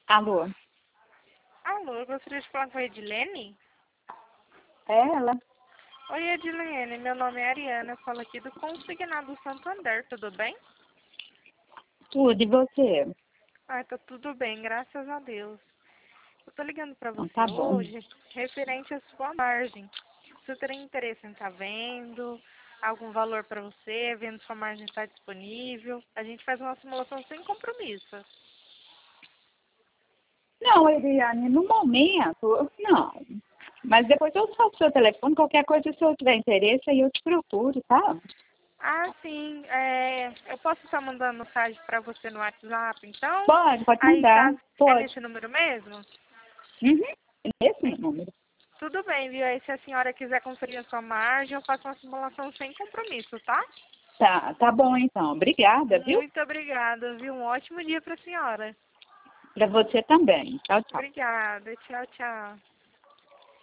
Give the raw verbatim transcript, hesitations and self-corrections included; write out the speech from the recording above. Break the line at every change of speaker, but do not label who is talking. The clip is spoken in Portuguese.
Alô?
Alô, eu gostaria de falar com a Edilene.
É ela?
Oi, Edilene, meu nome é Ariana, eu falo aqui do Consignado Santander, tudo bem?
Tudo, e você?
Ah, tá tudo bem, graças a Deus. Eu tô ligando pra
Então
você
tá bom.
hoje, referente à sua margem. Você teria interesse em estar vendo, algum valor pra você, vendo sua margem está disponível? A gente faz uma simulação sem compromisso.
Não, Eliane, no momento, não. Mas depois eu salvo seu telefone, qualquer coisa, se eu tiver interesse, aí eu te procuro, tá?
Ah, sim, é, eu posso estar mandando mensagem pra você no WhatsApp, então?
Pode, pode
Aí,
mandar.
caso é
Pode.
nesse número mesmo?
Uhum. Esse número.
Tudo bem, viu? Aí se a senhora quiser conferir a sua margem, eu faço uma simulação sem compromisso, tá?
Tá, tá bom então. Obrigada, viu?
Muito obrigada, viu? Um ótimo dia para a senhora.
Pra você também. Tchau, tchau.
Obrigada. Tchau, tchau.